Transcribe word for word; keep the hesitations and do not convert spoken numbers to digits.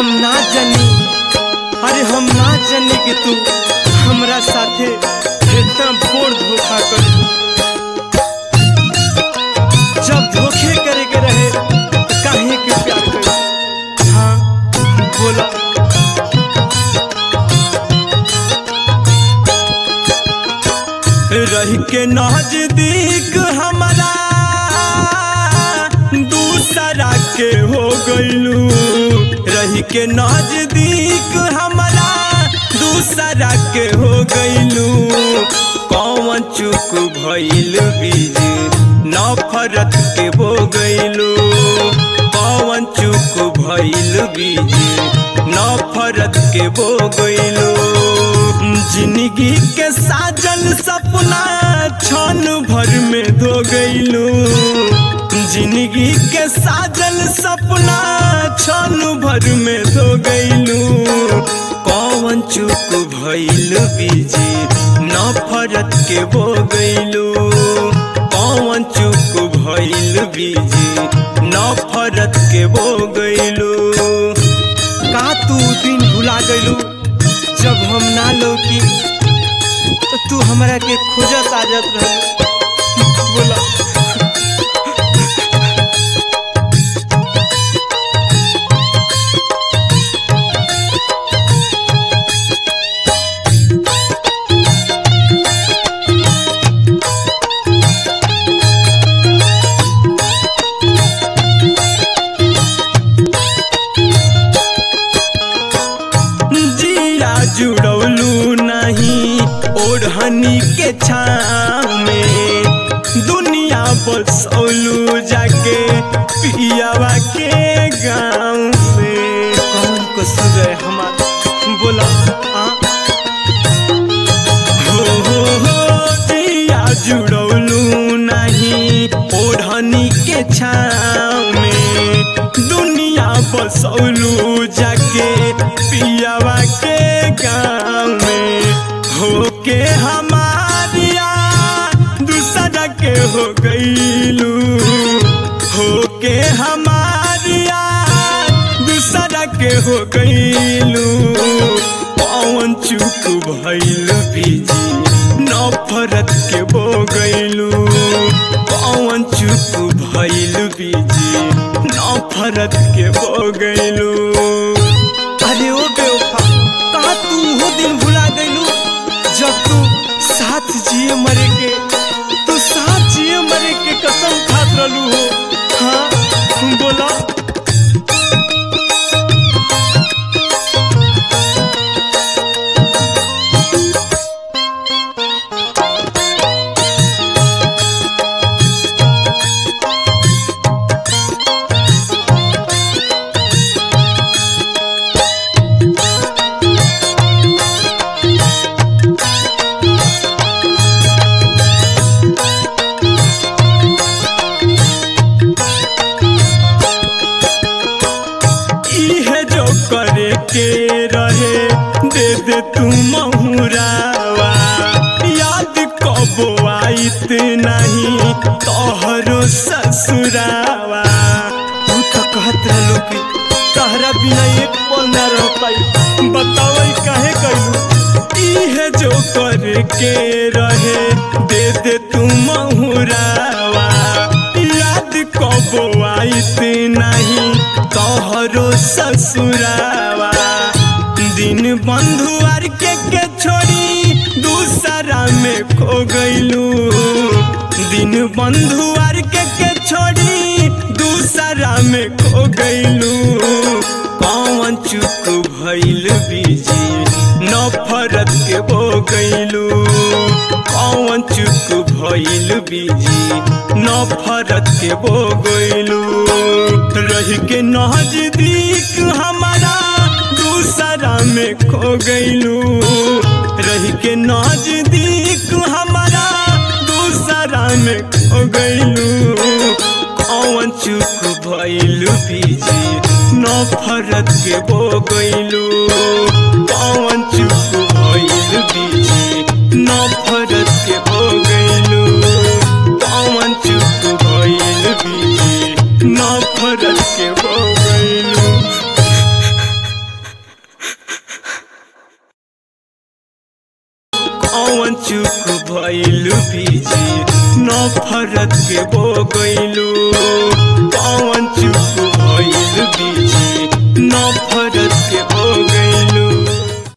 हम ना जानी, अरे हम ना जानी कि तू हमरा साथे इतना बोर धोखा कर। जब धोखे करे के रहे तो काहे के प्यार कर। हाँ बोला। रह के नजदीक हमारा दूसरा के हो गइलू, रह के नजदीक हमारा दूसरा के हो गइलू। कौन चूक भइल बीज नफरत के बो गइलू, कौन चूक भइल बीज नफरत के बो गइलू। जिंदगी के साजन सपना क्षण भर में धो गइलू, जिंदगी के साजन सपना क्षण भर में धो गइलू। कौन चूक भइल बीजी नफरत के बो गइलू, कौन चूक भइल बीजी नफरत के बो गइलू। का तू दिन भुला गइलू जब हम ना लौकी तो तू हमरा के खोजत आ जात रह। बोला। जुड़ौलू नहीं ओढ़नी के छाँव में, दुनिया बसौलू जाके पियावा के गाँव में। कौन को सुरे हमारा बोला। हाँ हो हो हो जिया जुड़ौलू नहीं ओढ़नी के छाँव में, दुनिया बसौलू जाके पियावा के गाँव में। होके हमारिया दूसरा के हो गइलू, होके हमारिया दूसरा के हो गइलू। कौन चूक भइल बीजी नफरत के बो गइलू, कौन चूक भइल बीजी नफरत के बो गइलू। अरे ओ बेवफा कहा तू हो दिन भुला गइलू जब तू साथ जिए मरे के, तू साथ जिए मरे के कसम खात रहलू हो। हाँ बोला। के रहे दे दे तू महुरावा, याद कबो आइत नहीं तोहरो ससुरावा। तू तो कहत रहलो कि तहरा बिना एक पल न रह पाई, बताओ काहे कइलू। इहे जो करे के रहे दे दे तू महुरावा, याद कबो आइत नहीं तोहरो ससुरावा। दिन बंधुआर के के छोड़ी दूसरा में खो गइलू, दिन बंधुआर के के छोड़ी दूसरा में खो गइलू। कौन चूक भइल बीजी नफरत के बो गइलू, कौन चूक भइल बीजी नफरत के बो गइलू। रह के नजदीक हमारा दूसरा में खो गइलू, रह के नजदीक हमारा दूसरा में खो गइलू। कौन चूक भइल बीजी नफरत के बो गइलू, कौन चूक भइल बीजी नफरत के बो गइलू, कौन चूक भइल बीजी नफरत के बो गइलू। कौन चुक भइलू बीजी नफरत के बो गइलू कौन